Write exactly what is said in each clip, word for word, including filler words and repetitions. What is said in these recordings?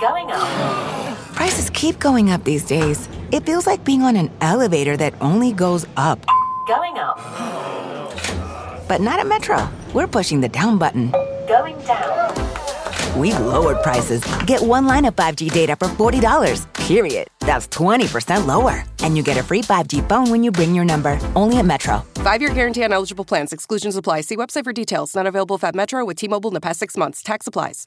Going up. Prices keep going up these days. It feels like being on an elevator that only goes up. Going up. But not at Metro. We're pushing the down button. Going down. We've lowered prices. Get one line of five G data for forty dollars, period. That's twenty percent lower. And you get a free five G phone when you bring your number. Only at Metro. Five-year guarantee on eligible plans. Exclusions apply. See website for details. Not available at Metro with T-Mobile in the past six months. Tax applies.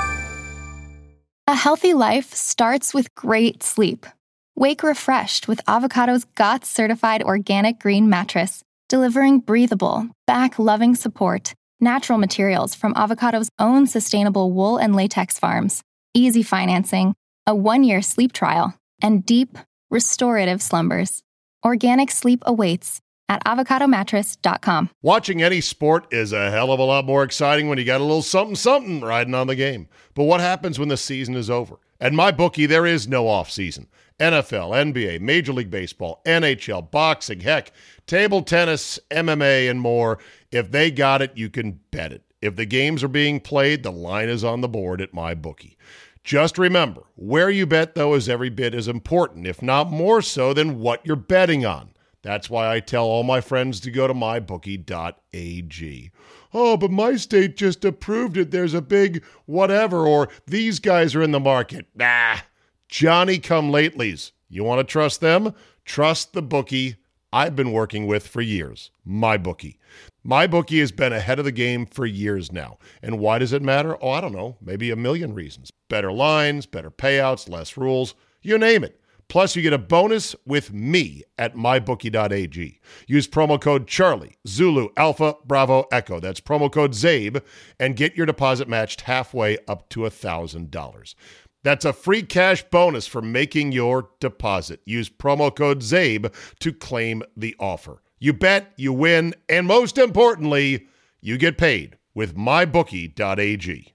A healthy life starts with great sleep. Wake refreshed with Avocado's G O T S-certified organic green mattress, delivering breathable, back-loving support. Natural materials from Avocado's own sustainable wool and latex farms, easy financing, a one-year sleep trial, and deep, restorative slumbers. Organic sleep awaits at avocado mattress dot com. Watching any sport is a hell of a lot more exciting when you got a little something-something riding on the game. But what happens when the season is over? At MyBookie, there is no off-season. N F L, N B A, Major League Baseball, N H L, boxing, heck, table tennis, M M A, and more. If they got it, you can bet it. If the games are being played, the line is on the board at MyBookie. Just remember, where you bet, though, is every bit as important, if not more so, than what you're betting on. That's why I tell all my friends to go to my bookie dot a g. Oh, but my state just approved it. There's a big whatever, or these guys are in the market. Nah, Johnny-come-latelys. You want to trust them? Trust the bookie I've been working with for years, MyBookie. MyBookie has been ahead of the game for years now. And why does it matter? Oh, I don't know, maybe a million reasons. Better lines, better payouts, less rules, you name it. Plus, you get a bonus with me at my bookie dot a g. Use promo code Charlie, Zulu, Alpha, Bravo, Echo. That's promo code ZABE, and get your deposit matched halfway up to one thousand dollars. That's a free cash bonus for making your deposit. Use promo code ZABE to claim the offer. You bet, you win, and most importantly, you get paid with my bookie dot a g.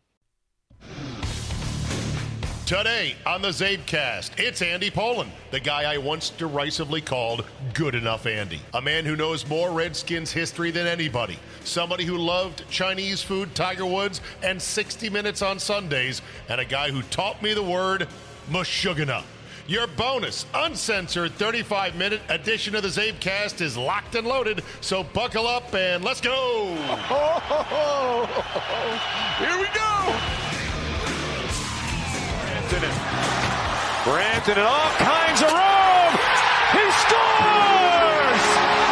Today on the Zabecast, it's Andy Pollin, the guy I once derisively called Good Enough Andy. A man who knows more Redskins history than anybody. Somebody who loved Chinese food, Tiger Woods, and sixty minutes on Sundays. And a guy who taught me the word Meshuggah. Your bonus, uncensored thirty-five minute edition of the Zabecast is locked and loaded, so buckle up and let's go! Here we go! Brandon, Brandon and all kinds of room! He scores!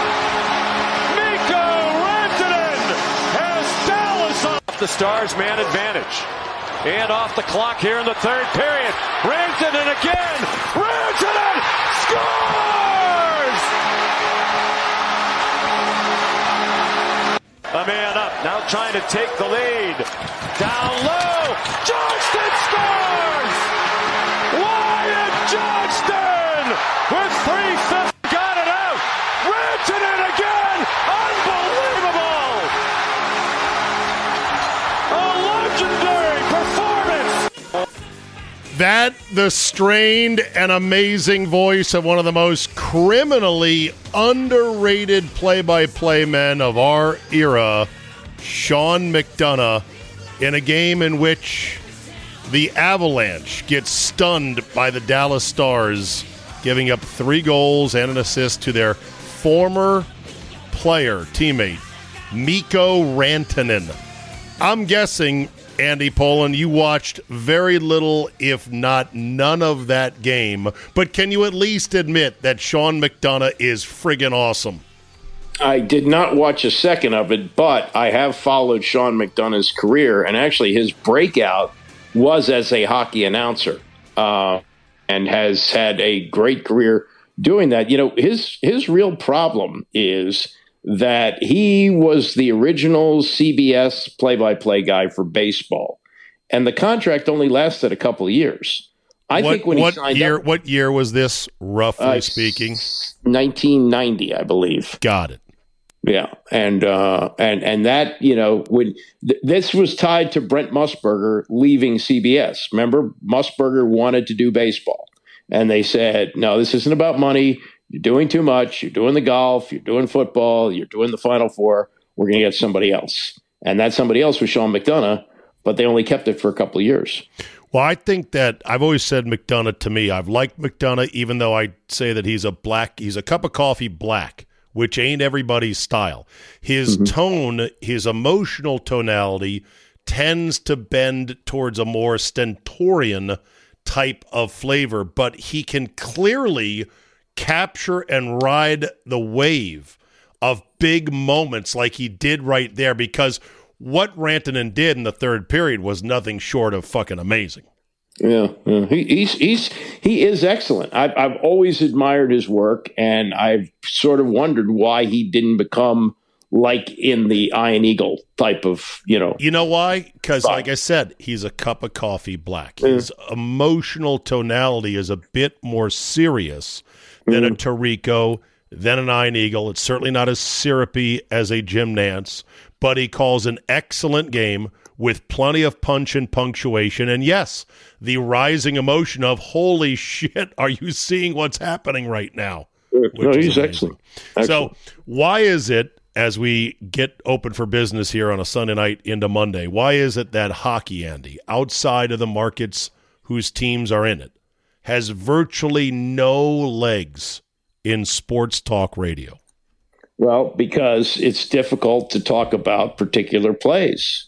Mikko Rantanen has Dallas off the Stars man advantage. And off the clock here in the third period. Rantanen again! Rantanen scores! A man up, now trying to take the lead. Down low, Johnston scores! Wyatt Johnston with three fifty, got it out! Rantanen again! Unbelievable! A legendary performance! That, the strained and amazing voice of one of the most criminally underrated play-by-play men of our era, Sean McDonough, in a game in which the Avalanche gets stunned by the Dallas Stars, giving up three goals and an assist to their former player, teammate, Mikko Rantanen. I'm guessing, Andy Pollin, you watched very little, if not none of that game, but can you at least admit that Sean McDonough is friggin' awesome? I did not watch a second of it, but I have followed Sean McDonough's career, and actually his breakout was as a hockey announcer, uh, and has had a great career doing that. You know, his his real problem is that he was the original C B S play-by-play guy for baseball, and the contract only lasted a couple of years. I what, think when what he signed year, up, what year was this, roughly uh, speaking? nineteen ninety, I believe. Got it. Yeah, and uh, and and that, you know, when th- this was tied to Brent Musburger leaving C B S. Remember, Musburger wanted to do baseball, and they said, "No, this isn't about money. You're doing too much. You're doing the golf. You're doing football. You're doing the Final Four. We're going to get somebody else." And that somebody else was Sean McDonough, but they only kept it for a couple of years. Well, I think that I've always said McDonough to me. I've liked McDonough, even though I say that he's a black, he's a cup of coffee black, which ain't everybody's style. His mm-hmm. tone, his emotional tonality tends to bend towards a more stentorian type of flavor, but he can clearly capture and ride the wave of big moments like he did right there, because what Rantanen did in the third period was nothing short of fucking amazing. Yeah, yeah. He, he's he's he is excellent. I've I've always admired his work, and I've sort of wondered why he didn't become like in the Iron Eagle type of, you know. You know why? Because, like I said, he's a cup of coffee black. His mm. emotional tonality is a bit more serious than mm. a Tirico, than an Iron Eagle. It's certainly not as syrupy as a Jim Nantz, but he calls an excellent game with plenty of punch and punctuation. And yes, the rising emotion of, holy shit, are you seeing what's happening right now? Which no, he's excellent. excellent. So why is it, as we get open for business here on a Sunday night into Monday, why is it that hockey, Andy, outside of the markets whose teams are in it, has virtually no legs in sports talk radio? Well, because it's difficult to talk about particular plays.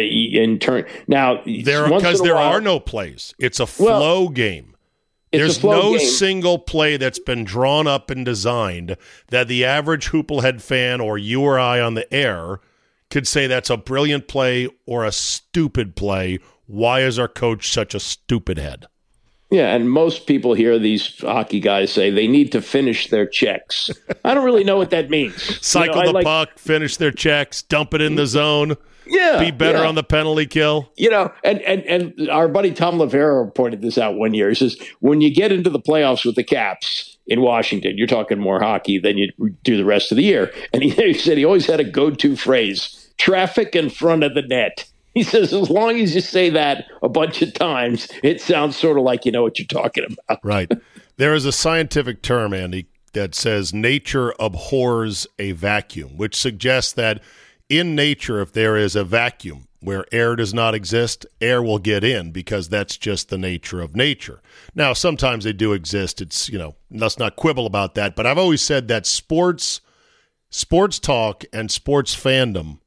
In turn, now there because there while, are no plays. It's a flow well, game. There's no game. single play that's been drawn up and designed that the average Hooplehead fan or you or I on the air could say that's a brilliant play or a stupid play. Why is our coach such a stupid head? Yeah, and most people hear these hockey guys say they need to finish their checks. I don't really know what that means. Cycle you know, the like, puck, finish their checks, dump it in the zone. Yeah, be better yeah. on the penalty kill. You know, and, and and our buddy Tom Lavera pointed this out one year. He says, when you get into the playoffs with the Caps in Washington, you're talking more hockey than you do the rest of the year. And he, he said he always had a go-to phrase, traffic in front of the net. He says, as long as you say that a bunch of times, it sounds sort of like you know what you're talking about. Right. There is a scientific term, Andy, that says nature abhors a vacuum, which suggests that in nature, if there is a vacuum where air does not exist, air will get in because that's just the nature of nature. Now, sometimes they do exist. It's, you know, let's not quibble about that. But I've always said that sports, sports talk and sports fandom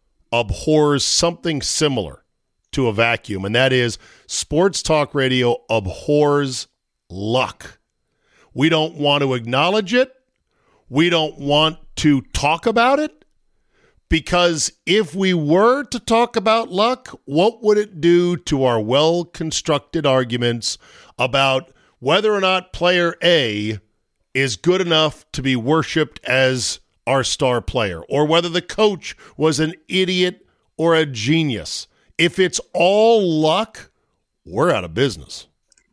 abhors something similar to a vacuum, and that is sports talk radio abhors luck. We don't want to acknowledge it. We don't want to talk about it. Because if we were to talk about luck, what would it do to our well-constructed arguments about whether or not player A is good enough to be worshipped as our star player, or whether the coach was an idiot or a genius? If it's all luck, we're out of business.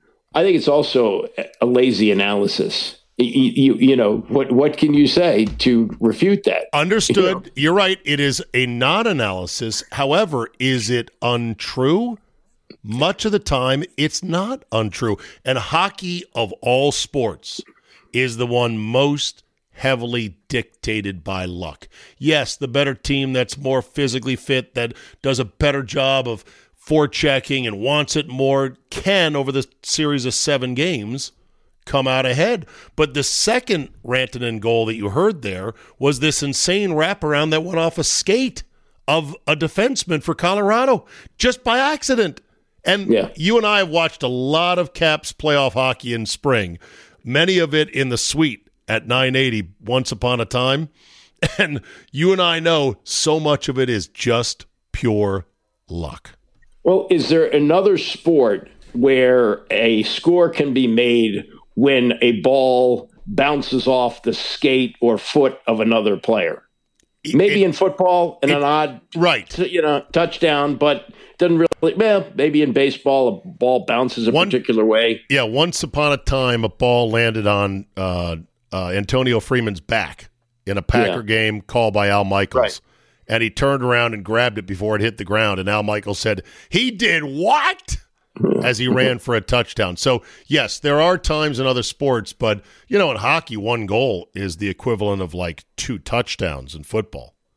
I think it's also a lazy analysis. You, you, you know, what what can you say to refute that? Understood. You know? You're right. It is a non-analysis. However, is it untrue? Much of the time, it's not untrue. And hockey, of all sports, is the one most heavily dictated by luck. Yes, the better team that's more physically fit, that does a better job of forechecking and wants it more, can, over the series of seven games, come out ahead. But the second Rantanen goal that you heard there was this insane wraparound that went off a skate of a defenseman for Colorado just by accident. And yeah. you and I have watched a lot of Caps playoff hockey in spring, many of it in the suite at nine eighty once upon a time. And you and I know so much of it is just pure luck. Well, is there another sport where a score can be made when a ball bounces off the skate or foot of another player? Maybe it, in football, in it, an odd right. you know, touchdown, but doesn't really, well, maybe in baseball, a ball bounces a One, particular way. Yeah, once upon a time, a ball landed on uh, uh, Antonio Freeman's back in a Packer yeah. game called by Al Michaels. Right. And he turned around and grabbed it before it hit the ground, and Al Michaels said, he did what? As he ran for a touchdown. So, yes, there are times in other sports, but, you know, in hockey, one goal is the equivalent of like two touchdowns in football.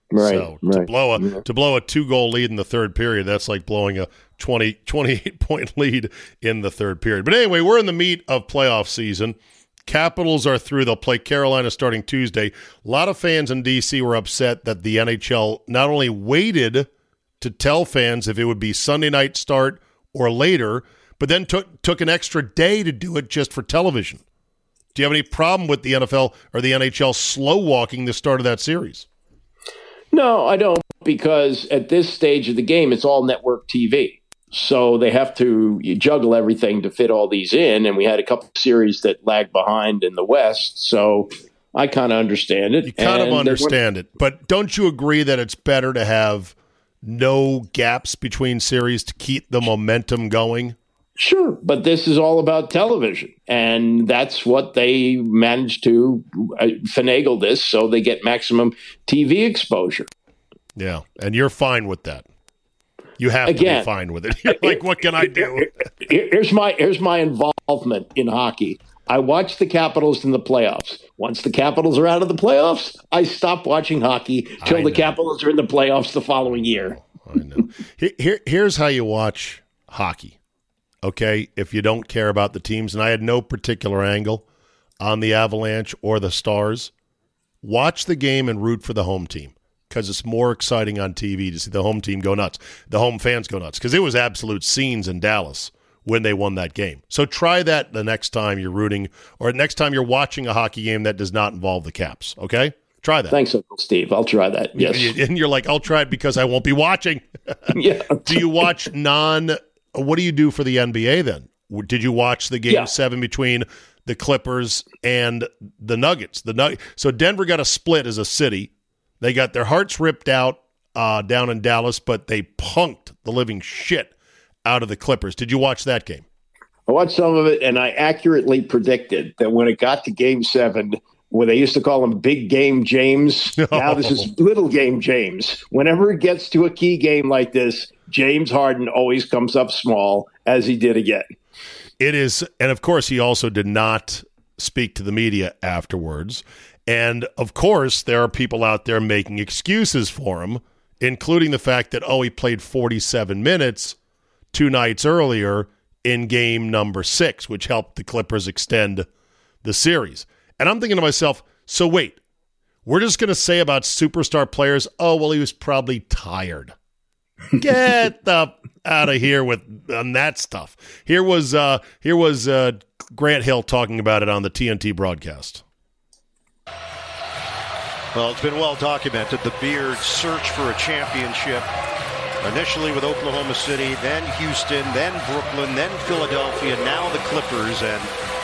Right, so right. to blow a Yeah. to blow a two goal lead in the third period, that's like blowing a twenty, twenty-eight point lead in the third period. But anyway, we're in the meat of playoff season. Capitals are through. They'll play Carolina starting Tuesday. A lot of fans in D C were upset that the N H L not only waited to tell fans if it would be Sunday night start or later, but then took took an extra day to do it just for television. Do you have any problem with the N F L or the N H L slow walking the start of that series? No, I don't, because at this stage of the game, it's all network T V. So they have to juggle everything to fit all these in. And we had a couple of series that lagged behind in the West. So I kind of understand it. You kind and of understand it. But don't you agree that it's better to have no gaps between series to keep the momentum going? Sure, but this is all about television, and that's what they managed to uh, finagle this so they get maximum T V exposure. Yeah, and you're fine with that. You have Again, to be fine with it. You're like, what can I do? Here's my here's my involvement in hockey. I watch the Capitals in the playoffs. Once the Capitals are out of the playoffs, I stop watching hockey till I the know. Capitals are in the playoffs the following year. I know. Here, here- here's how you watch hockey. Okay, if you don't care about the teams, and I had no particular angle on the Avalanche or the Stars, watch the game and root for the home team because it's more exciting on T V to see the home team go nuts, the home fans go nuts, because it was absolute scenes in Dallas when they won that game. So try that the next time you're rooting or next time you're watching a hockey game that does not involve the Caps, okay? Try that. Thanks, Uncle Steve. I'll try that. Yes. And you're like, I'll try it because I won't be watching. Yeah. Do you watch non – what do you do for the N B A then? Did you watch the game Yeah. seven between the Clippers and the Nuggets? The Nug- So Denver got a split as a city. They got their hearts ripped out uh, down in Dallas, but they punked the living shit out of the Clippers. Did you watch that game? I watched some of it, and I accurately predicted that when it got to Game Seven, where they used to call him Big Game James, now this is Little Game James. Whenever it gets to a key game like this, James Harden always comes up small, as he did again. It is, and of course, he also did not speak to the media afterwards. And of course, there are people out there making excuses for him, including the fact that, oh, he played forty-seven minutes two nights earlier in game number six, which helped the Clippers extend the series. And I'm thinking to myself, so wait, we're just going to say about superstar players, oh, well, he was probably tired. Get the out of here with on that stuff. Here was uh, here was uh, Grant Hill talking about it on the T N T broadcast. Well, it's been well documented, the Beards' search for a championship, initially with Oklahoma City, then Houston, then Brooklyn, then Philadelphia, now the Clippers, and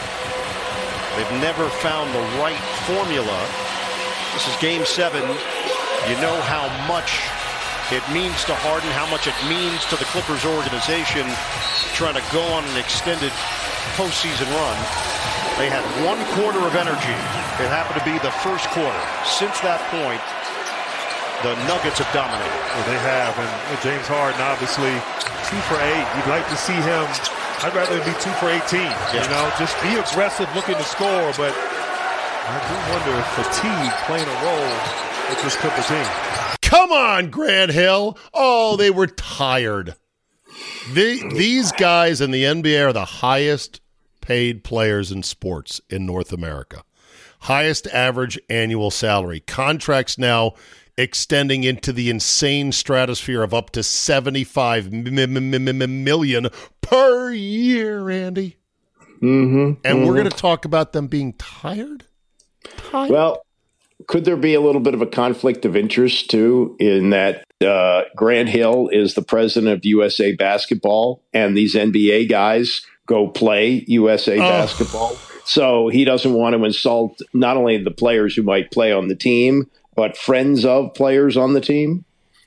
they've never found the right formula. This is Game seven. You know how much it means to Harden, how much it means to the Clippers organization trying to go on an extended postseason run. They had one quarter of energy. It happened to be the first quarter. Since that point, the Nuggets have dominated. Well, they have, and James Harden, obviously, two for eight. You'd like to see him. I'd rather be two for eighteen. Yeah. You know, just be aggressive, looking to score. But I do wonder if fatigue playing a role with this Clipper team. Come on, Grant Hill. Oh, they were tired. The, these guys in the N B A are the highest paid players in sports in North America. Highest average annual salary. Contracts now extending into the insane stratosphere of up to seventy-five million per year, Andy. Mm-hmm. And mm-hmm. we're going to talk about them being tired? Tired? Well, could there be a little bit of a conflict of interest, too, in that uh, Grant Hill is the president of U S A Basketball, and these N B A guys go play U S A oh. Basketball? So he doesn't want to insult not only the players who might play on the team, but friends of players on the team?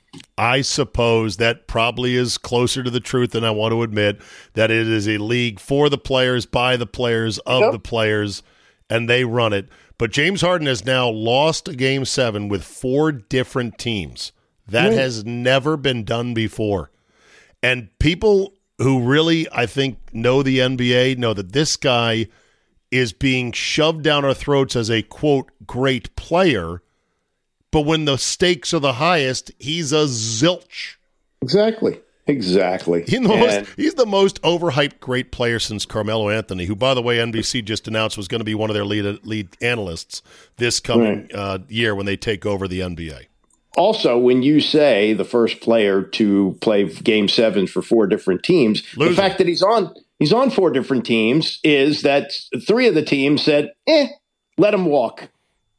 I suppose that probably is closer to the truth than I want to admit, that it is a league for the players, by the players, of Yep. the players, and they run it. But James Harden has now lost a game seven with four different teams. That Right. has never been done before. And people who really, I think, know the N B A know that this guy is being shoved down our throats as a, quote, great player But when the stakes are the highest, he's a zilch. Exactly. Exactly. He's the, most, he's the most overhyped great player since Carmelo Anthony, who, by the way, N B C just announced was going to be one of their lead lead analysts this coming right. uh, year when they take over the N B A. Also, when you say the first player to play game sevens for four different teams, Losing. the fact that he's on he's on four different teams is that three of the teams said, eh, let him walk.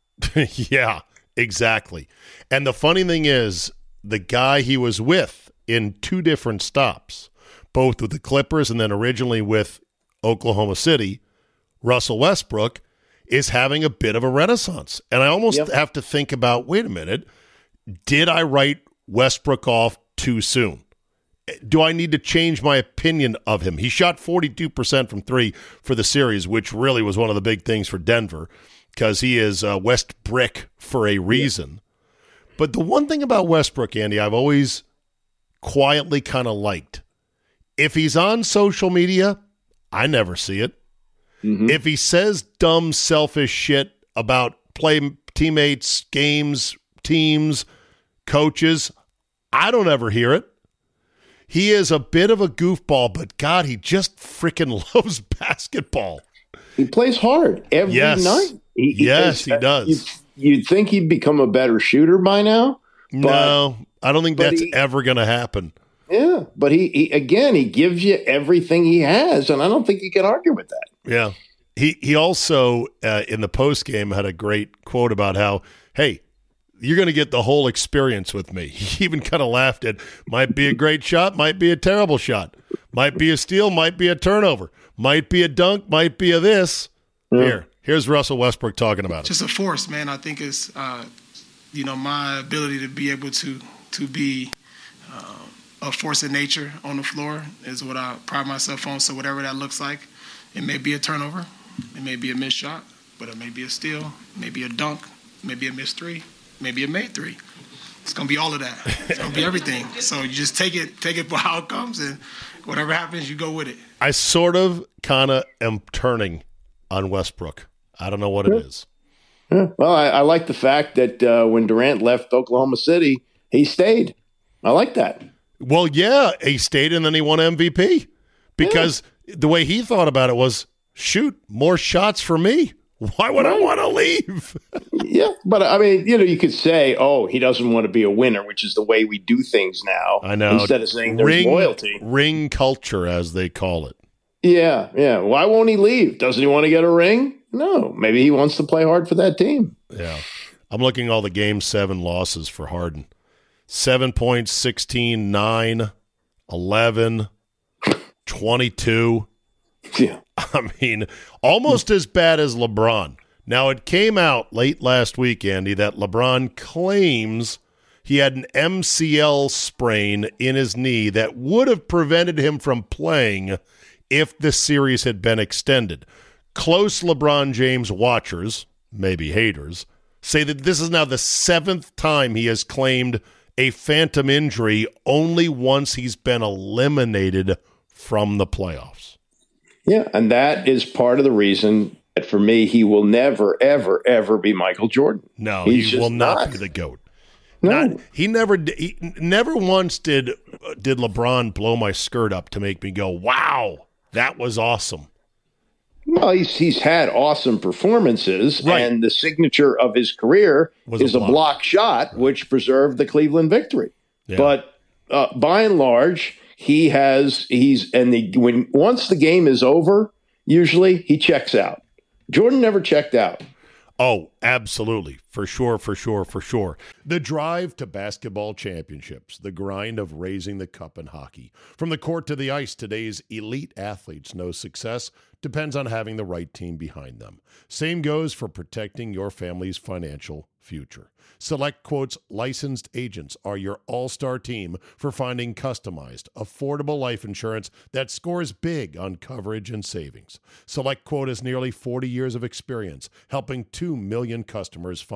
Yeah, exactly. And the funny thing is, the guy he was with in two different stops, both with the Clippers and then originally with Oklahoma City, Russell Westbrook, is having a bit of a renaissance. And I almost yep. have to think about, wait a minute, did I write Westbrook off too soon? Do I need to change my opinion of him? He shot forty-two percent from three for the series, which really was one of the big things for Denver because he is uh, West Brick for a reason. Yeah. But the one thing about Westbrook, Andy, I've always quietly kind of liked. If he's on social media, I never see it. Mm-hmm. If he says dumb, selfish shit about play teammates, games, teams, coaches, I don't ever hear it. He is a bit of a goofball, but God, he just freaking loves basketball. He plays hard every yes. night. He, he yes, he does. You'd, you'd think he'd become a better shooter by now. No, I don't think that's he, ever going to happen. Yeah, but he, he again, he gives you everything he has, and I don't think you can argue with that. Yeah. He he also, uh, in the postgame, had a great quote about how, hey, you're going to get the whole experience with me. He even kind of laughed at, might be a great shot, might be a terrible shot, might be a steal, might be a turnover, might be a dunk, might be a this. Yeah. Here, here's Russell Westbrook talking about it. Just a force, man. I think it's, uh, you know, my ability to be able to to be uh, a force of nature on the floor is what I pride myself on. So whatever that looks like, it may be a turnover, it may be a missed shot, but it may be a steal, it may be a dunk, it may be a missed three, maybe a made three. It's gonna be all of that. It's gonna be everything. So you just take it, take it for how it comes, and whatever happens, you go with it. I sort of, kind of am turning on Westbrook. I don't know what it is. Yeah. Well, I, I like the fact that uh, when Durant left Oklahoma City, he stayed. I like that. Well, yeah, he stayed and then he won M V P because yeah. the way he thought about it was, shoot, more shots for me. Why would right. I want to leave? Yeah, but I mean, you know, you could say, oh, he doesn't want to be a winner, which is the way we do things now. I know. Instead of saying there's ring, loyalty. Ring culture, as they call it. Yeah, yeah. Why won't he leave? Doesn't he want to get a ring? No. Maybe he wants to play hard for that team. Yeah. I'm looking at all the game seven losses for Harden. Seven points, sixteen, nine, eleven, twenty-two. Yeah. I mean, almost as bad as LeBron. Now, it came out late last week, Andy, that LeBron claims he had an M C L sprain in his knee that would have prevented him from playing if the series had been extended. Close LeBron James watchers, maybe haters, say that this is now the seventh time he has claimed a phantom injury only once he's been eliminated from the playoffs. Yeah, and that is part of the reason that for me he will never, ever, ever be Michael Jordan. No, He's he will not, not be the GOAT. No. Not, he never he never once did did LeBron blow my skirt up to make me go, wow, that was awesome. Well, he's he's had awesome performances, right. and the signature of his career was is a block. a block shot, which preserved the Cleveland victory. Yeah. But uh, by and large, he has he's and the when once the game is over, usually he checks out. Jordan never checked out. Oh, absolutely. For sure, for sure, for sure. The drive to basketball championships, the grind of raising the cup in hockey. From the court to the ice, today's elite athletes know success depends on having the right team behind them. Same goes for protecting your family's financial future. SelectQuote's licensed agents are your all-star team for finding customized, affordable life insurance that scores big on coverage and savings. SelectQuote has nearly forty years of experience helping two million customers find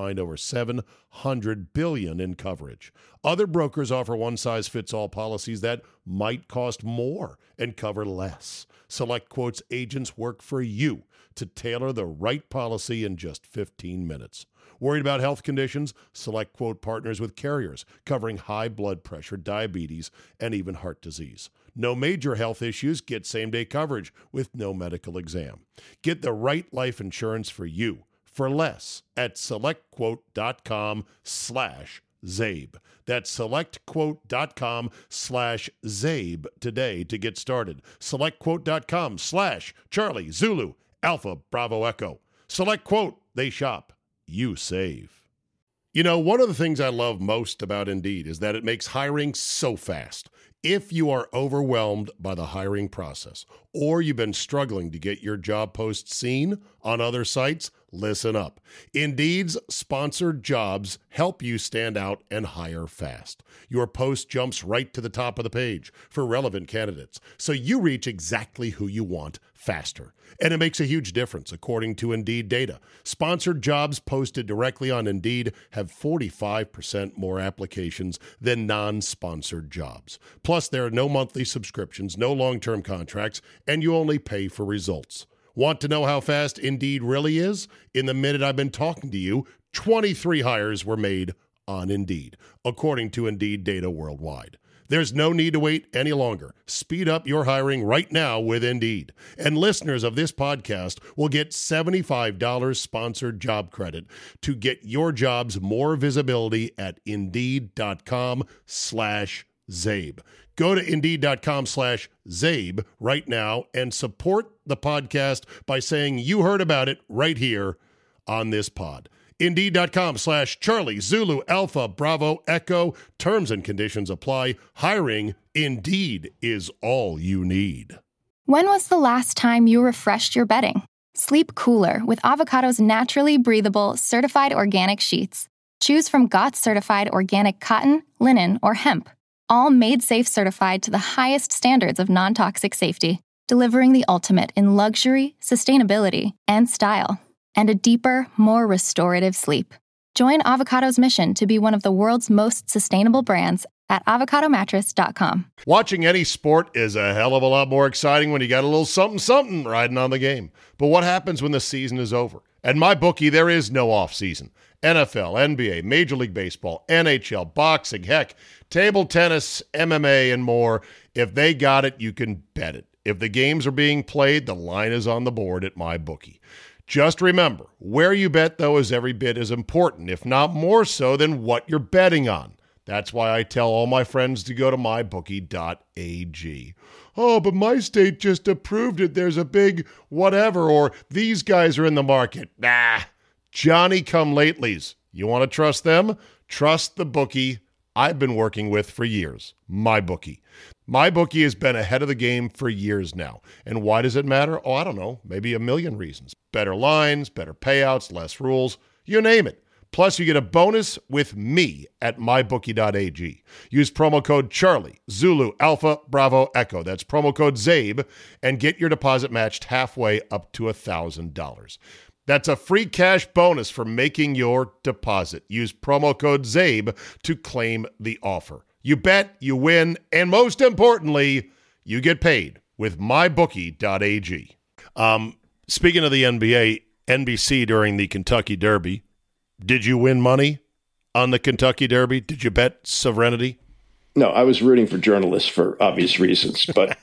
find over seven hundred billion dollars in coverage. Other brokers offer one-size-fits-all policies that might cost more and cover less. SelectQuote's agents work for you to tailor the right policy in just fifteen minutes. Worried about health conditions? SelectQuote partners with carriers covering high blood pressure, diabetes, and even heart disease. No major health issues? Get same-day coverage with no medical exam. Get the right life insurance for you for less at SelectQuote.com slash Zabe. That's SelectQuote.com slash Zabe today to get started. SelectQuote.com slash Charlie, Zulu, Alpha, Bravo, Echo. SelectQuote. They shop. You save. You know, one of the things I love most about Indeed is that it makes hiring so fast. If you are overwhelmed by the hiring process or you've been struggling to get your job post seen on other sites, listen up. Indeed's sponsored jobs help you stand out and hire fast. Your post jumps right to the top of the page for relevant candidates, so you reach exactly who you want faster. And it makes a huge difference, according to Indeed data. Sponsored jobs posted directly on Indeed have forty-five percent more applications than non-sponsored jobs. Plus, there are no monthly subscriptions, no long-term contracts, and you only pay for results. Want to know how fast Indeed really is? In the minute I've been talking to you, twenty-three hires were made on Indeed, according to Indeed data worldwide. There's no need to wait any longer. Speed up your hiring right now with Indeed. And listeners of this podcast will get seventy-five dollars sponsored job credit to get your jobs more visibility at Indeed.com slash Zabe. Go to Indeed.com slash Zabe right now and support the podcast by saying you heard about it right here on this pod. Indeed.com slash Charlie, Zulu, Alpha, Bravo, Echo. Terms and conditions apply. Hiring, Indeed, is all you need. When was the last time you refreshed your bedding? Sleep cooler with Avocado's naturally breathable, certified organic sheets. Choose from G O T S-certified organic cotton, linen, or hemp. All made safe certified to the highest standards of non-toxic safety, delivering the ultimate in luxury, sustainability, and style. And a deeper, more restorative sleep. Join Avocado's mission to be one of the world's most sustainable brands at avocado mattress dot com. Watching any sport is a hell of a lot more exciting when you got a little something something riding on the game. But what happens when the season is over? At MyBookie, there is no off season. N F L, N B A, Major League Baseball, N H L, boxing, heck, table tennis, M M A, and more. If they got it, you can bet it. If the games are being played, the line is on the board at MyBookie. Just remember, where you bet, though, is every bit as important, if not more so, than what you're betting on. That's why I tell all my friends to go to my bookie dot a g. Oh, but my state just approved it. There's a big whatever, or these guys are in the market. Nah, Johnny-come-latelys. You want to trust them? Trust the bookie I've been working with for years, MyBookie. MyBookie has been ahead of the game for years now. And why does it matter? Oh, I don't know. Maybe a million reasons. Better lines, better payouts, less rules, you name it. Plus, you get a bonus with me at my bookie dot a g. Use promo code Charlie, Zulu, Alpha, Bravo, Echo. That's promo code ZABE, and get your deposit matched halfway up to one thousand dollars. That's a free cash bonus for making your deposit. Use promo code ZABE to claim the offer. You bet, you win, and most importantly, you get paid with my bookie dot a g. Um, speaking of the N B A, N B C during the Kentucky Derby, did you win money on the Kentucky Derby? Did you bet Serenity? No, I was rooting for journalists for obvious reasons, but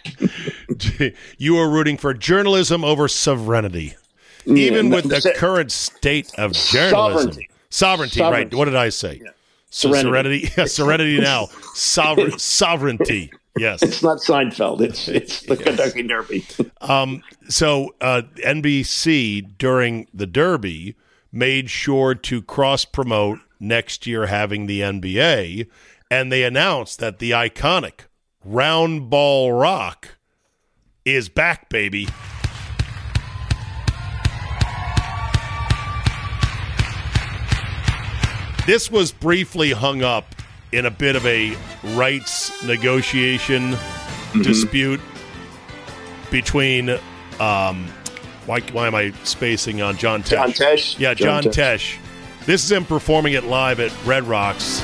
you were rooting for journalism over Serenity. Even yeah, with the, the current state of journalism. Sovereignty. Sovereignty, Sovereignty. Right. What did I say? Yeah. So serenity. Serenity. Yeah, serenity now. Sover- sovereignty. Yes. It's not Seinfeld. It's it's the yes. Kentucky Derby. um, so uh, N B C, during the Derby, made sure to cross-promote next year having the N B A, and they announced that the iconic Round Ball Rock is back, baby. This was briefly hung up in a bit of a rights negotiation mm-hmm. dispute between, um, why, why am I spacing on John Tesh? John Tesh. Yeah, John, John Tesh. Tesh This is him performing it live at Red Rocks.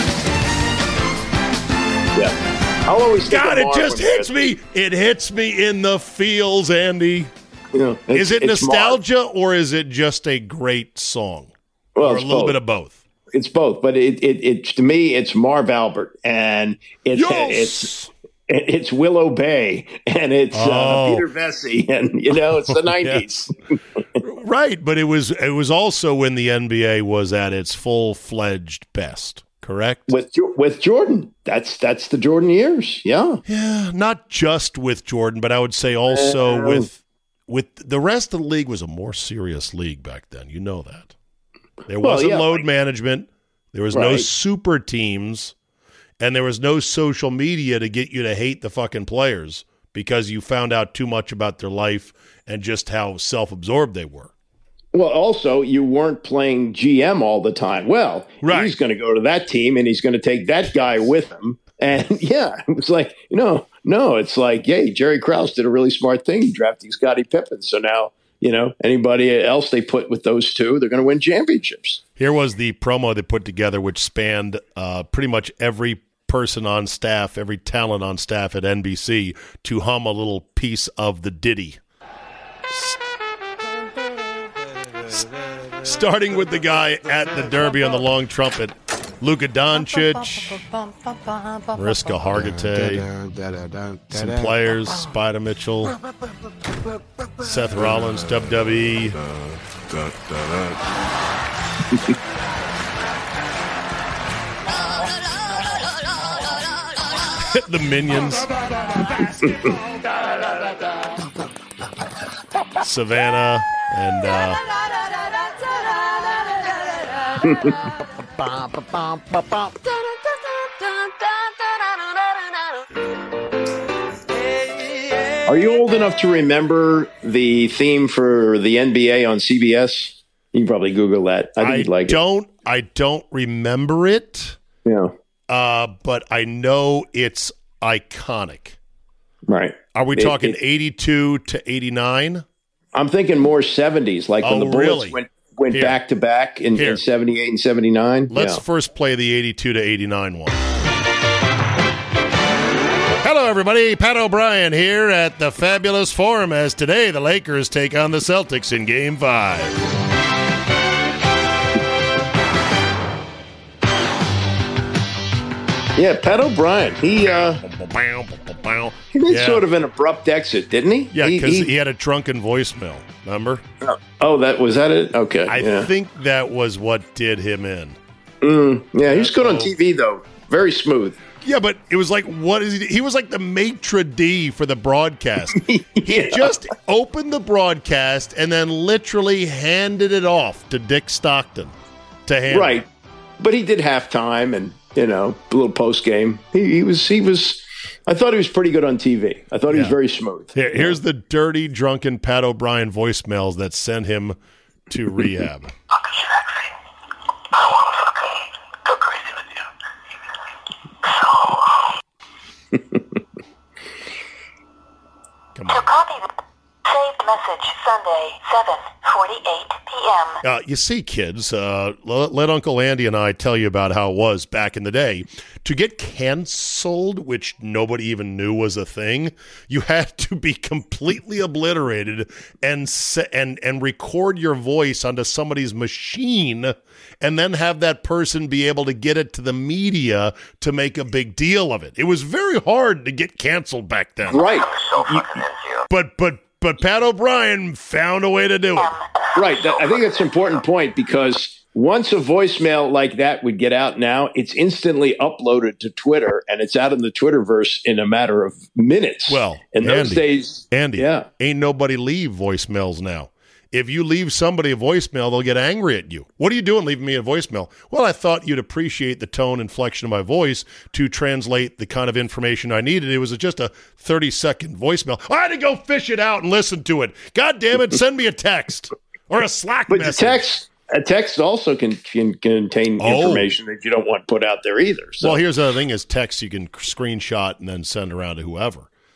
Yeah. I'll always think God, of it just Marv when hits me. It hits me in the feels, Andy. You know, it's- is it it's nostalgia Marv. or is it just a great song? Well, or a it's little both. bit of both? It's both, but it, it, it to me, it's Marv Albert, and it's Yes! it's it's Willow Bay, and it's Oh. uh, Peter Vesey, and you know, it's the nineties. Right, but it was it was also when the N B A was at its full-fledged best, correct? with Jo- with Jordan. That's that's the Jordan years. Yeah, Yeah, not just with Jordan, but I would say also Uh, with with the rest of the league was a more serious league back then. You know that. There Well, wasn't yeah, load like- management. There was no Right. super teams, and there was no social media to get you to hate the fucking players because you found out too much about their life and just how self-absorbed they were. Well, also, you weren't playing G M all the time. Well, Right. he's going to go to that team and he's going to take that guy with him. And yeah, it was like, you know, no, it's like, yay, Jerry Krause did a really smart thing drafting Scottie Pippen. So now, you know, anybody else they put with those two, they're going to win championships. Here was the promo they put together, which spanned uh, pretty much every person on staff, every talent on staff at N B C to hum a little piece of the ditty. S- starting with the guy at the Derby on the long trumpet, Luka Doncic, Mariska Hargitay, some players, Spider Mitchell, Seth Rollins, W W E. The Minions. Savannah and uh, Are you old enough to remember the theme for the N B A on C B S? You can probably Google that. I think I you'd like don't I don't remember it, it. Yeah, uh, but I know it's iconic. right. Are we It- talking it- eighty-two to eighty-nine? I'm thinking more seventies, like when Oh, the Bullets really? went went Here. back to back in, Here. in seventy-eight and seventy-nine. Let's Yeah. first play the eighty-two to eighty-nine one. Hello, everybody. Pat O'Brien here at the Fabulous Forum as today the Lakers take on the Celtics in Game five. Yeah, Pat O'Brien. He uh, he made Yeah. sort of an abrupt exit, didn't he? Yeah, He- because he- he had a drunken voicemail, remember? oh, that was that it. Okay, I yeah, think that was what did him in. Mm, yeah. He's good on so- T V though. Very smooth. Yeah, but it was like, what is he? He was like the maitre d' for the broadcast. He Yeah. just opened the broadcast and then literally handed it off to Dick Stockton to handle. Right, but he did halftime and you know a little post game. He, he was he was. I thought he was pretty good on T V. I thought he was Yeah. very smooth. Here, here's the dirty, drunken Pat O'Brien voicemails that sent him to rehab. Come To on. copy the saved message, Sunday, seven forty-eight p.m. Uh, you see, kids, uh, let, let Uncle Andy and I tell you about how it was back in the day. To get canceled, which nobody even knew was a thing, you had to be completely obliterated and se- and and record your voice onto somebody's machine, and then have that person be able to get it to the media to make a big deal of it. It was very hard to get canceled back then. Right, But but but Pat O'Brien found a way to do it. right. That, I think that's an important point because once a voicemail like that would get out now, it's instantly uploaded to Twitter and it's out in the Twitterverse in a matter of minutes. Well, in those Andy, days, Andy, yeah. ain't nobody leave voicemails now. If you leave somebody a voicemail, they'll get angry at you. What are you doing leaving me a voicemail? Well, I thought you'd appreciate the tone, inflection of my voice to translate the kind of information I needed. It was just a thirty-second voicemail. I had to go fish it out and listen to it. God damn it, send me a text or a Slack But the message. text, a text also can, can contain Oh. information that you don't want put out there either. So. Well, here's the other thing is text you can screenshot and then send around to whoever.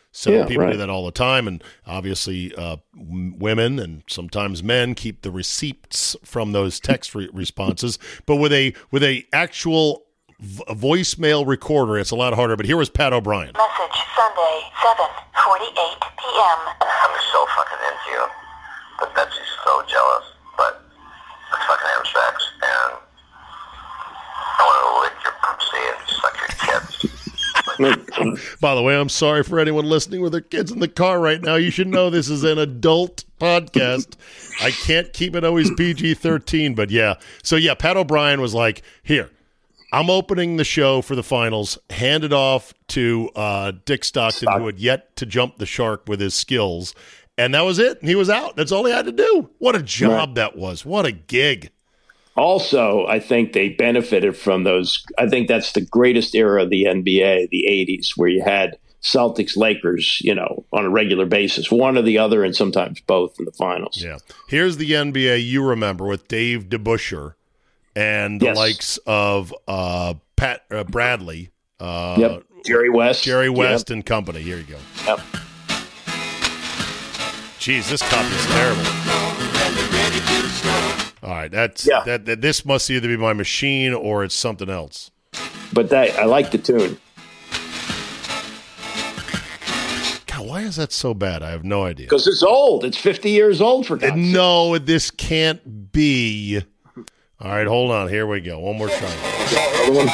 So Yeah, people right. do that all the time, and obviously uh, w- women and sometimes men keep the receipts from those text re- responses. But with a with a actual v- voicemail recorder, it's a lot harder. But here was Pat O'Brien. Message Sunday, seven forty-eight p.m. I'm so fucking into you, but Betsy's so jealous. But let's fucking have sex, and I want to lick your pussy and suck your tits. By the way, I'm sorry for anyone listening with their kids in the car right now. You should know this is an adult podcast. I can't keep it always P G thirteen, but yeah. So yeah, Pat O'Brien was like, here, I'm opening the show for the finals, hand it off to uh, Dick Stockton, Stock. who had yet to jump the shark with his skills, and that was it. He was out. That's all he had to do. What a job right. that was. What a gig. Also, I think they benefited from those. I think that's the greatest era of the N B A, the eighties, where you had Celtics, Lakers, you know, on a regular basis, one or the other, and sometimes both in the finals. Yeah. Here's the N B A you remember with Dave DeBusschere and the yes. likes of uh, Pat uh, Bradley. Uh, yep. Jerry West. Jerry West yep. and company. Here you go. Yep. Jeez, this copy is terrible. All right, that's yeah. that, that. This must either be my machine or it's something else. But that I like the tune. God, why is that so bad? I have no idea. Because it's old. It's fifty years old for God's sake. No, this can't be. All right, hold on. Here we go. One more time.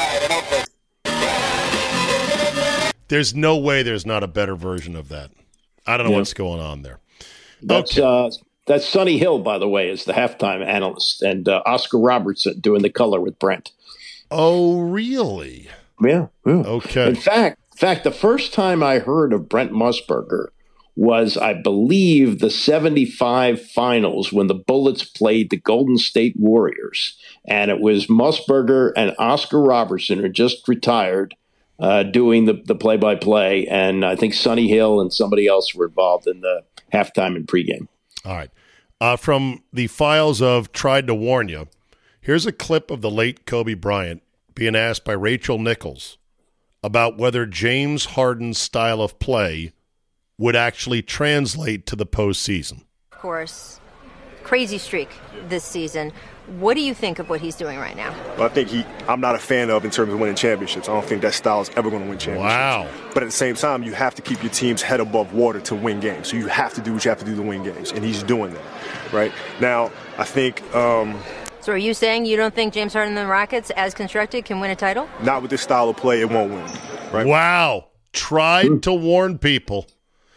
There's no way there's not a better version of that. I don't know yeah. what's going on there. That's, okay. Uh, that's Sonny Hill, by the way, is the halftime analyst, and uh, Oscar Robertson doing the color with Brent. Oh, really? Yeah. yeah. Okay. In fact, in fact, the first time I heard of Brent Musburger was, I believe, the seventy-five finals when the Bullets played the Golden State Warriors. And it was Musburger and Oscar Robertson, who had just retired, uh, doing the, the play-by-play. And I think Sonny Hill and somebody else were involved in the halftime and pregame. All right. Uh, from the files of Tried to Warn You, here's a clip of the late Kobe Bryant being asked by Rachel Nichols about whether James Harden's style of play would actually translate to the postseason. Of course, crazy streak this season. What do you think of what he's doing right now? Well, I think he, I'm not a fan of in terms of winning championships. I don't think that style is ever going to win championships. Wow. But at the same time, you have to keep your team's head above water to win games. So you have to do what you have to do to win games. And he's doing that, right? Now, I think... Um, so are you saying you don't think James Harden and the Rockets, as constructed, can win a title? Not with this style of play, it won't win, right? Wow. Tried to warn people.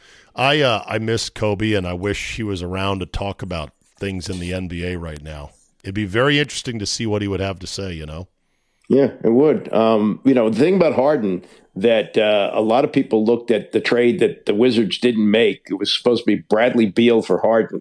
I uh, I miss Kobe, and I wish he was around to talk about things in the N B A right now. It'd be very interesting to see what he would have to say, you know? Yeah, it would. Um, you know, the thing about Harden that uh, a lot of people looked at the trade that the Wizards didn't make. It was supposed to be Bradley Beal for Harden.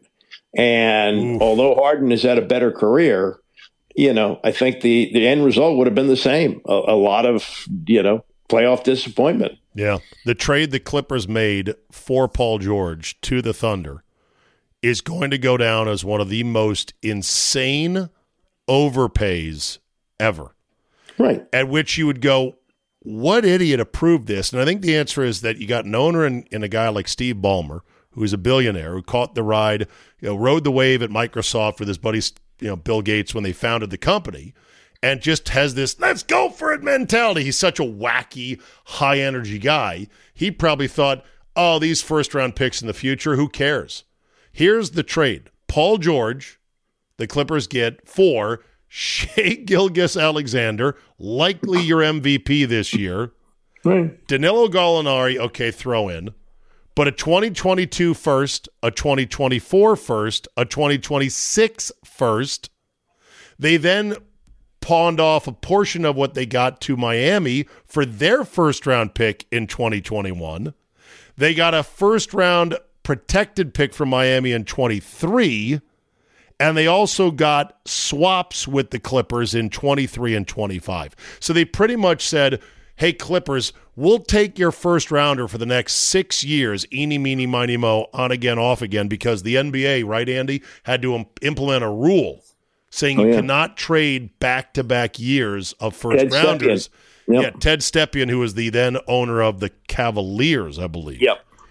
And Oof. although Harden has had a better career, you know, I think the, the end result would have been the same. A, a lot of, you know, playoff disappointment. Yeah. The trade the Clippers made for Paul George to the Thunder is going to go down as one of the most insane overpays ever. Right. At which you would go, what idiot approved this? And I think the answer is that you got an owner in, in a guy like Steve Ballmer, who is a billionaire, who caught the ride, you know, rode the wave at Microsoft with his buddy, you know, Bill Gates when they founded the company, and just has this let's go for it mentality. He's such a wacky, high-energy guy. He probably thought, oh, these first-round picks in the future, who cares? Here's the trade. Paul George, the Clippers get for Shai Gilgeous-Alexander, likely your M V P this year. Right. Danilo Gallinari, okay, throw in. But a twenty twenty-two first, a twenty twenty-four first, a twenty twenty-six first. They then pawned off a portion of what they got to Miami for their first-round pick in twenty twenty-one. They got a first-round protected pick from Miami in twenty-three, and they also got swaps with the Clippers in twenty-three and twenty-five. So they pretty much said, hey, Clippers, we'll take your first rounder for the next six years, eeny, meeny, miny, mo, on again, off again, because the N B A, right, Andy, had to um, implement a rule saying oh, you yeah. cannot trade back-to-back years of first Ted rounders. Yep. Yeah, Ted Stepien, who was the then owner of the Cavaliers, I believe. Yep,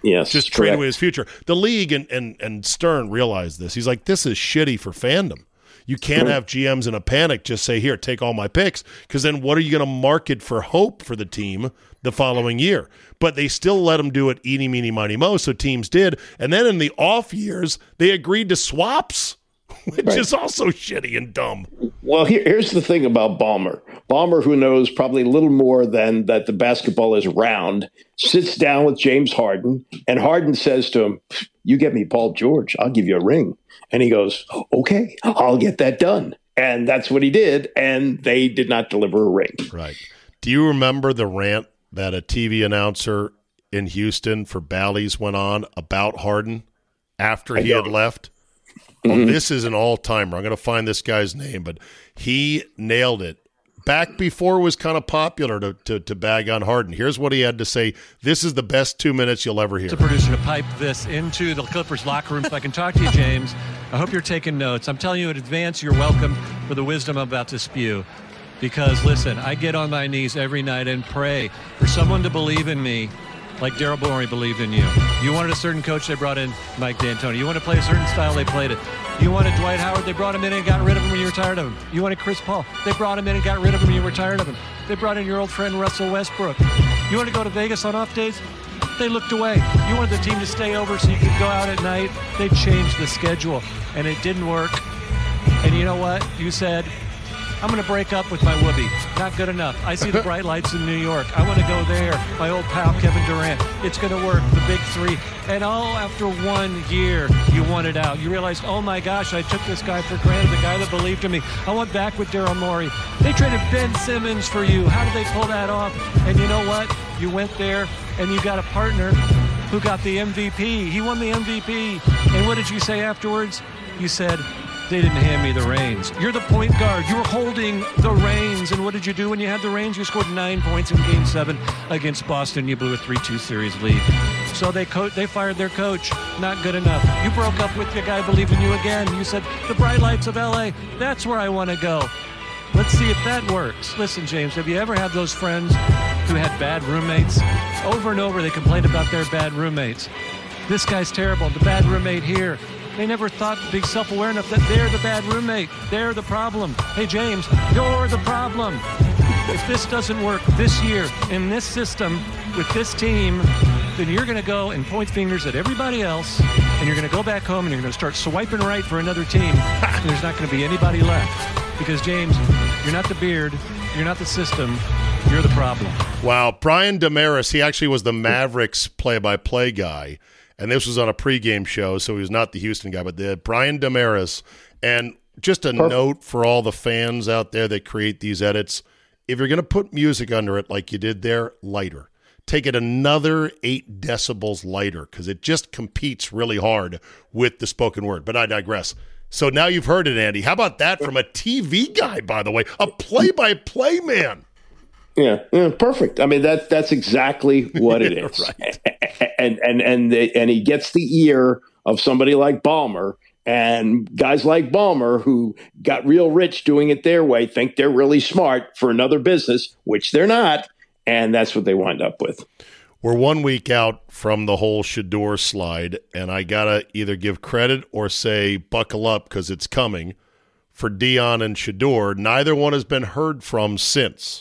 Yes, just correct. trade away his future. The league and, and, and Stern realized this. He's like, this is shitty for fandom. You can't have G Ms in a panic just say, here, take all my picks, because then what are you going to market for hope for the team the following year? But they still let them do it eeny, meeny, miny, mo, so teams did. And then in the off years, they agreed to swaps, which right. is also shitty and dumb. Well, here, here's the thing about Ballmer. Ballmer, who knows probably a little more than that the basketball is round, sits down with James Harden, and Harden says to him, you get me Paul George, I'll give you a ring. And he goes, okay, I'll get that done. And that's what he did, and they did not deliver a ring. Right. Do you remember the rant that a T V announcer in Houston for Bally's went on about Harden after he had left? Mm-hmm. Oh, this is an all-timer. I'm going to find this guy's name, but he nailed it. Back before it was kind of popular to, to, to bag on Harden. Here's what he had to say. This is the best two minutes you'll ever hear. The producer to pipe this into the Clippers locker room so I can talk to you, James. I hope you're taking notes. I'm telling you in advance, you're welcome for the wisdom I'm about to spew. Because, listen, I get on my knees every night and pray for someone to believe in me like Daryl Morey believed in you. You wanted a certain coach, they brought in Mike D'Antoni. You want to play a certain style, they played it. You wanted Dwight Howard, they brought him in and got rid of him when you were tired of him. You wanted Chris Paul, they brought him in and got rid of him when you were tired of him. They brought in your old friend Russell Westbrook. You want to go to Vegas on off days? They looked away. You wanted the team to stay over so you could go out at night? They changed the schedule, and it didn't work. And you know what? You said, I'm going to break up with my whoopee. Not good enough. I see the bright lights in New York. I want to go there. My old pal, Kevin Durant. It's going to work. The big three. And all after one year, you wanted out. You realized, oh, my gosh, I took this guy for granted, the guy that believed in me. I went back with Daryl Morey. They traded Ben Simmons for you. How did they pull that off? And you know what? You went there, and you got a partner who got the M V P. He won the M V P. And what did you say afterwards? You said, they didn't hand me the reins. You're the point guard. You were holding the reins. And what did you do when you had the reins? You scored nine points in Game seven against Boston. You blew a three two series lead. So they co- they fired their coach. Not good enough. You broke up with the guy who believed in you again. You said, the bright lights of L A, that's where I want to go. Let's see if that works. Listen, James, have you ever had those friends who had bad roommates? Over and over, they complained about their bad roommates. This guy's terrible. The bad roommate here. They never thought to be self-aware enough that they're the bad roommate. They're the problem. Hey, James, you're the problem. If this doesn't work this year in this system with this team, then you're going to go and point fingers at everybody else, and you're going to go back home and you're going to start swiping right for another team, and there's not going to be anybody left. Because, James, you're not the beard, you're not the system, you're the problem. Wow, Brian Damaris, he actually was the Mavericks play-by-play guy. And this was on a pregame show, so he was not the Houston guy, but the Brian Damaris. And just a Perfect. note for all the fans out there that create these edits, if you're going to put music under it like you did there, lighter. Take it another eight decibels lighter, because it just competes really hard with the spoken word. But I digress. So now you've heard it, Andy. How about that from a T V guy, by the way, a play-by-play man? Yeah, yeah, perfect. I mean, that that's exactly what it is. Right. And and and they, and he gets the ear of somebody like Ballmer, and guys like Ballmer who got real rich doing it their way think they're really smart for another business, which they're not, and that's what they wind up with. We're one week out from the whole Shedeur slide, and I gotta either give credit or say buckle up because it's coming for Dion and Shedeur. Neither one has been heard from since.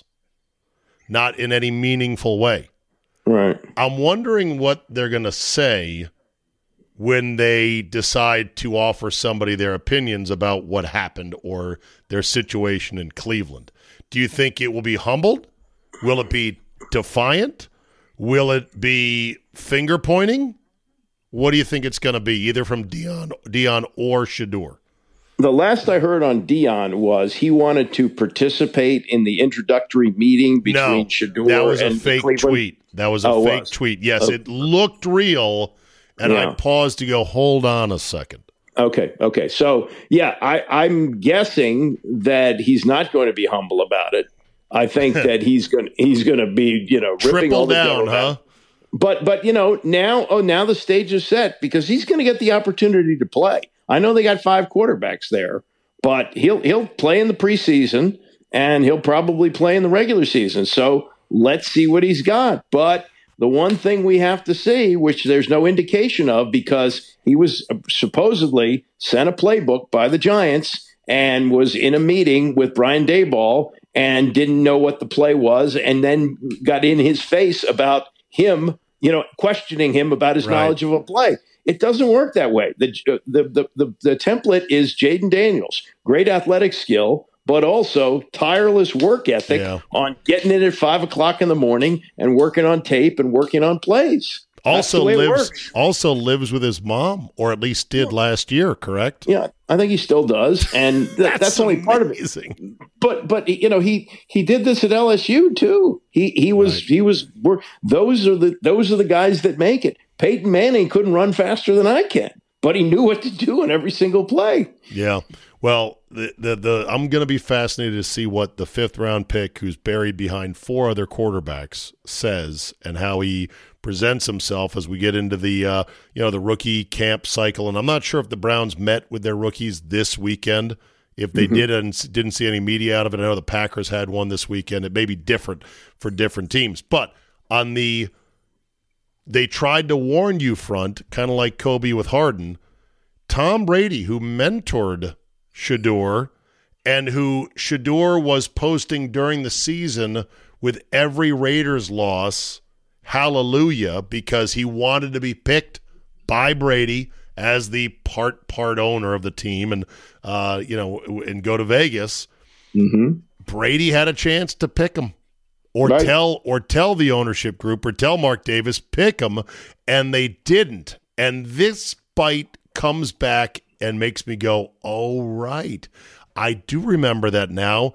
Not in any meaningful way. Right. I'm wondering what they're going to say when they decide to offer somebody their opinions about what happened or their situation in Cleveland. Do you think it will be humbled? Will it be defiant? Will it be finger pointing? What do you think it's going to be, either from Dion, Dion or Shedeur? The last I heard on Dion was he wanted to participate in the introductory meeting between no, Shedeur that was a and fake Cleveland. tweet. That was a oh, fake was. tweet. Yes, oh. It looked real, and yeah. I paused to go, hold on a second. Okay, okay. So, yeah, I, I'm guessing that he's not going to be humble about it. I think that he's going he's going to be, you know, ripping Triple all the down, dough huh? out. But but you know, now oh now the stage is set because he's going to get the opportunity to play. I know they got five quarterbacks there, but he'll he'll play in the preseason and he'll probably play in the regular season. So let's see what he's got. But the one thing we have to see, which there's no indication of because he was supposedly sent a playbook by the Giants and was in a meeting with Brian Daboll and didn't know what the play was and then got in his face about him, you know, questioning him about his right. knowledge of a play. It doesn't work that way. The, the, the, the, the template is Jayden Daniels, great athletic skill, but also tireless work ethic yeah. on getting in at five o'clock in the morning and working on tape and working on plays. Also lives also lives with his mom, or at least did yeah. last year, correct? Yeah, I think he still does, and th- that's, that's only part of it. But but you know he he did this at L S U too. He he was right. he was we're, those are the those are the guys that make it. Peyton Manning couldn't run faster than I can, but he knew what to do in every single play. Yeah. Well, the the, the I'm going to be fascinated to see what the fifth round pick, who's buried behind four other quarterbacks, says and how he presents himself as we get into the uh, you know the rookie camp cycle. And I'm not sure if the Browns met with their rookies this weekend. If they mm-hmm. did and didn't see any media out of it, I know the Packers had one this weekend. It may be different for different teams, but on the they tried to warn you front, kind of like Kobe with Harden. Tom Brady, who mentored Shedeur and who Shedeur was posting during the season with every Raiders loss, hallelujah, because he wanted to be picked by Brady as the part part owner of the team and uh, you know and go to Vegas. Mm-hmm. Brady had a chance to pick him. Or right. tell or tell the ownership group or tell Mark Davis, pick him, and they didn't. And this bite comes back and makes me go, oh, right. I do remember that now.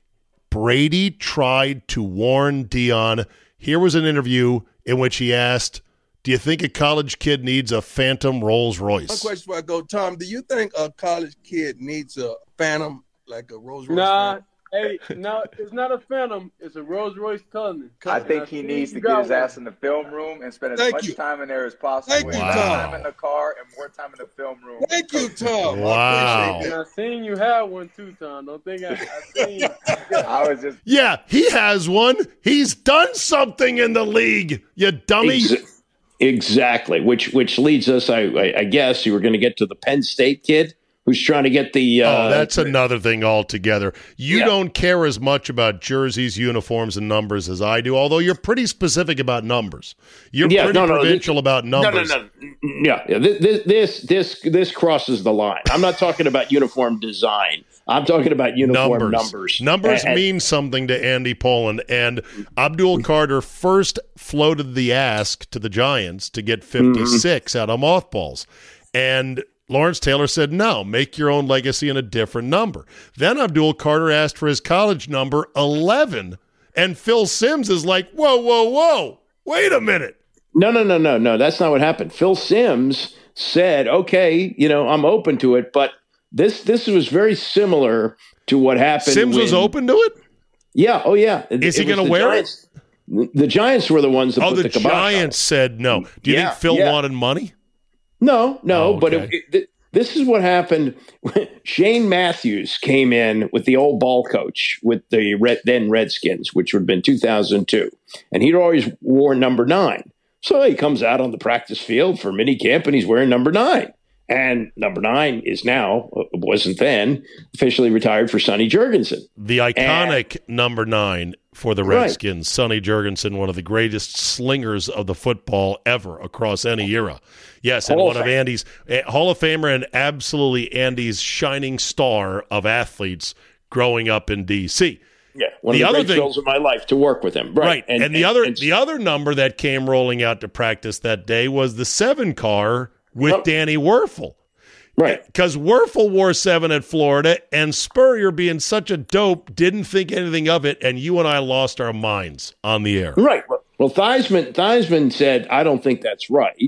Brady tried to warn Dion. Here was an interview in which he asked, do you think a college kid needs a Phantom Rolls Royce? One question before I go, Tom, do you think a college kid needs a Phantom, like a Rolls Royce? Nah. Phantom? Hey, no, it's not a Phantom. It's a Rolls Royce Cullinan. I think he needs to get his ass in the film room and spend as Thank much you. time in there as possible. Thank More you, time Tom. in the car and more time in the film room. Thank you, Tom. Wow. I appreciate And I seen you have one too, Tom. Don't think I, I seen. I was just yeah, he has one. He's done something in the league. You dummy. Ex- exactly. Which which leads us. I I, I guess you were going to get to the Penn State kid who's trying to get the uh, oh, that's another thing altogether. You yeah. don't care as much about jerseys, uniforms, and numbers as I do, although you're pretty specific about numbers. You're yeah, pretty no, no, provincial this, about numbers. No, no, no. Yeah, yeah. This, this this this crosses the line. I'm not talking about uniform design. I'm talking about uniform numbers. Numbers, numbers and, mean something to Andy Poland, and Abdul Carter first floated the ask to the Giants to get fifty-six mm-hmm. out of mothballs. And Lawrence Taylor said, no, make your own legacy in a different number. Then Abdul Carter asked for his college number, eleven, and Phil Simms is like, whoa, whoa, whoa, wait a minute. No, no, no, no, no, that's not what happened. Phil Simms said, okay, you know, I'm open to it, but this this was very similar to what happened. Simms when, was open to it? Yeah, oh yeah. Is he going to wear Giants, it? The Giants were the ones that oh, put the, the kibosh Giants said no. Do you yeah, think Phil yeah. wanted money? No, no, oh, but okay. it, it, this is what happened. Shane Matthews came in with the old ball coach with the Red, then Redskins, which would have been two thousand two, and he'd always wore number nine. So he comes out on the practice field for minicamp, and he's wearing number nine. And number nine is now, wasn't then, officially retired for Sonny Jurgensen. The iconic and, number nine for the Redskins, right. Sonny Jurgensen, one of the greatest slingers of the football ever across any era. Yes, and Hall one of, of Andy's uh, Hall of Famer and absolutely Andy's shining star of athletes growing up in D C. Yeah, one the of the great thrills of my life to work with him. Right, right. And, and the and, other and, the other number that came rolling out to practice that day was the seven car with oh. Danny Werfel. Right. Because Werfel wore seven at Florida, and Spurrier, being such a dope, didn't think anything of it, and you and I lost our minds on the air. Right. Well, Theismann, Theismann said, I don't think that's right.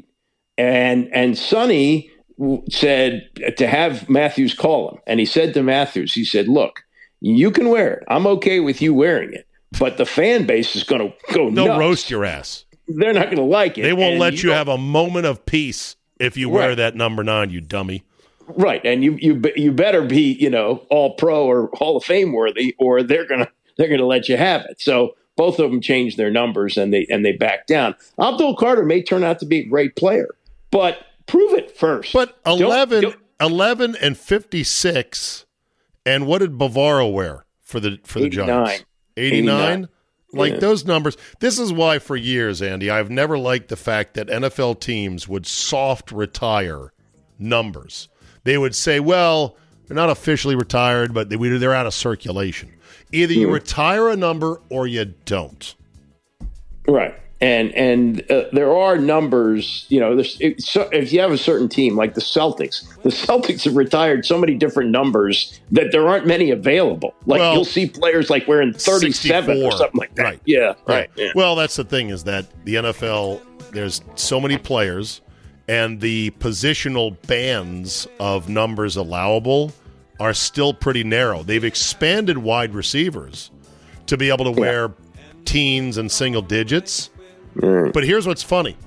And and Sonny said to have Matthews call him. And he said to Matthews, he said, look, you can wear it. I'm okay with you wearing it. But the fan base is going to go They'll nuts. roast your ass. They're not going to like it. They won't and let you, you have a moment of peace if you wear right. that number nine, you dummy. Right, and you you you better be, you know, all pro or Hall of Fame worthy, or they're gonna they're gonna let you have it. So both of them changed their numbers and they and they backed down. Abdul Carter may turn out to be a great player, but prove it first. But eleven, Don't, don't, eleven and fifty-six, and what did Bavaro wear for the for the Giants? eighty-nine Like yeah. those numbers. This is why for years, Andy, I've never liked the fact that N F L teams would soft retire numbers. They would say, well, they're not officially retired, but they, they're out of circulation. Either you mm. retire a number or you don't. Right. And and uh, there are numbers, you know, it, so if you have a certain team like the Celtics, the Celtics have retired so many different numbers that there aren't many available. Like well, you'll see players like wearing thirty-seven sixty-four or something like that. Right. Yeah, right. right. Yeah. Well, that's the thing is that the N F L, there's so many players and the positional bands of numbers allowable are still pretty narrow. They've expanded wide receivers to be able to wear yeah. teens and single digits. Mm. But here's what's funny.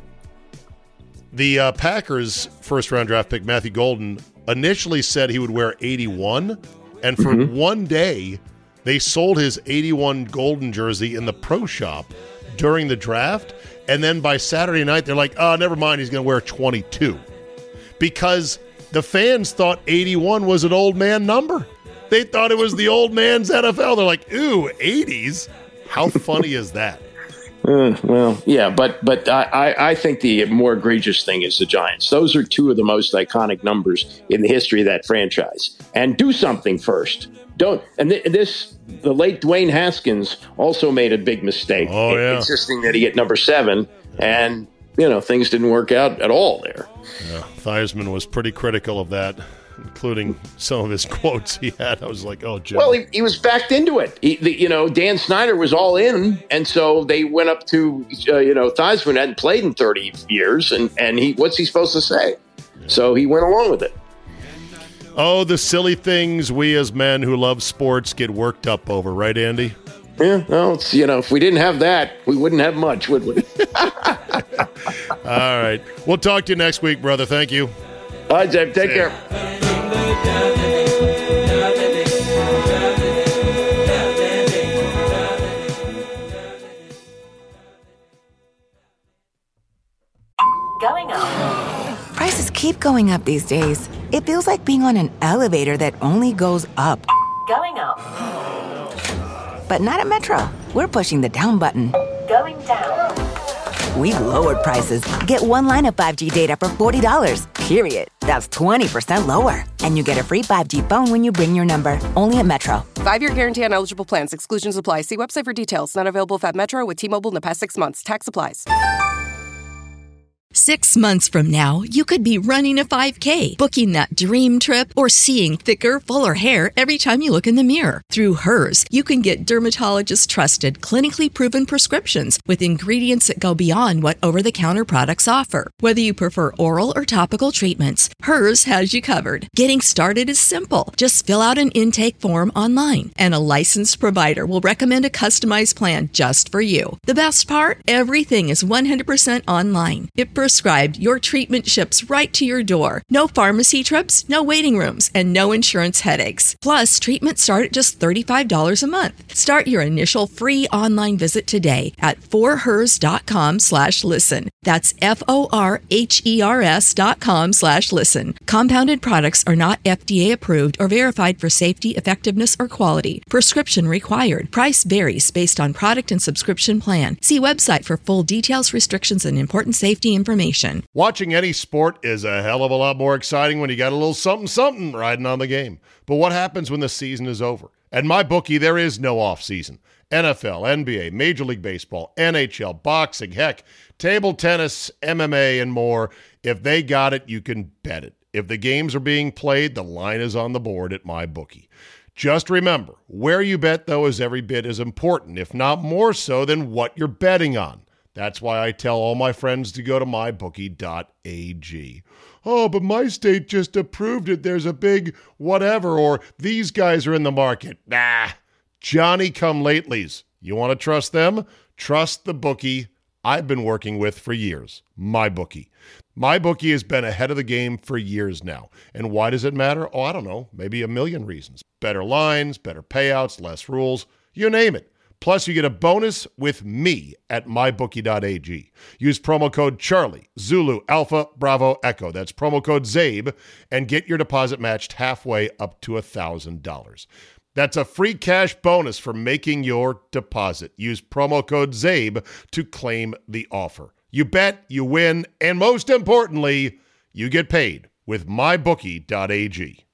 The uh, Packers' first-round draft pick, Matthew Golden, initially said he would wear eighty-one, and for mm-hmm. one day, they sold his eighty-one Golden jersey in the pro shop during the draft, and then by Saturday night, they're like, oh, never mind, he's going to wear twenty-two. Because the fans thought eighty-one was an old man number. They thought it was the old man's N F L. They're like, ooh, eighties? How funny is that? Uh, well, yeah, but but I, I, I think the more egregious thing is the Giants. Those are two of the most iconic numbers in the history of that franchise. And do something first. Don't. And th- this, the late Dwayne Haskins also made a big mistake, oh, yeah. insisting that he get number seven, and you know things didn't work out at all there. Yeah, Theismann was pretty critical of that, including some of his quotes he had. I was like, oh, Joe. Well, he, he was backed into it. He, the, you know, Dan Snyder was all in, and so they went up to, uh, you know, Theismann hadn't played in thirty years, and, and he what's he supposed to say? Yeah. So he went along with it. Oh, the silly things we as men who love sports get worked up over, right, Andy? Yeah, well, it's, you know, if we didn't have that, we wouldn't have much, would we? All right. We'll talk to you next week, brother. Thank you. All right, Jim. Take See care. Going up. Prices keep going up these days. It feels like being on an elevator that only goes up. Going up. But not at Metro. We're pushing the down button. Going down. We've lowered prices. Get one line of five G data for forty dollars, period. That's twenty percent lower. And you get a free five G phone when you bring your number. Only at Metro. Five-year guarantee on eligible plans. Exclusions apply. See website for details. Not available if at Metro with T-Mobile in the past six months. Tax applies. Six months from now, you could be running a five K, booking that dream trip, or seeing thicker, fuller hair every time you look in the mirror. Through Hers, you can get dermatologist-trusted, clinically proven prescriptions with ingredients that go beyond what over-the-counter products offer. Whether you prefer oral or topical treatments, Hers has you covered. Getting started is simple. Just fill out an intake form online, and a licensed provider will recommend a customized plan just for you. The best part? Everything is one hundred percent online. It prescribed, your treatment ships right to your door. No pharmacy trips, no waiting rooms, and no insurance headaches. Plus, treatments start at just thirty-five dollars a month. Start your initial free online visit today at forhers.com slash listen. That's F-O-R-H-E-R-S dot com slash listen. Compounded products are not F D A approved or verified for safety, effectiveness, or quality. Prescription required. Price varies based on product and subscription plan. See website for full details, restrictions, and important safety information. Watching any sport is a hell of a lot more exciting when you got a little something something riding on the game. But what happens when the season is over? At MyBookie, there is no off season. N F L, N B A, Major League Baseball, N H L, boxing, heck, table tennis, M M A, and more. If they got it, you can bet it. If the games are being played, the line is on the board at MyBookie. Just remember, where you bet, though, is every bit as important, if not more so, than what you're betting on. That's why I tell all my friends to go to my bookie dot a g. Oh, but my state just approved it. There's a big whatever, or these guys are in the market. Nah, Johnny-come-latelys. You want to trust them? Trust the bookie I've been working with for years, MyBookie. MyBookie has been ahead of the game for years now. And why does it matter? Oh, I don't know, maybe a million reasons. Better lines, better payouts, less rules, you name it. Plus, you get a bonus with me at my bookie dot a g. Use promo code Charlie, Zulu, Alpha, Bravo, Echo. That's promo code ZABE, and get your deposit matched halfway up to one thousand dollars. That's a free cash bonus for making your deposit. Use promo code ZABE to claim the offer. You bet, you win, and most importantly, you get paid with my bookie dot a g.